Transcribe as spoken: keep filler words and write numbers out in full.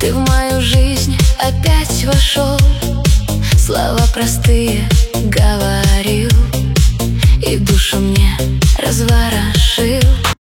Ты в мою жизнь опять вошел, слова простые говорил, и душу мне разворошил.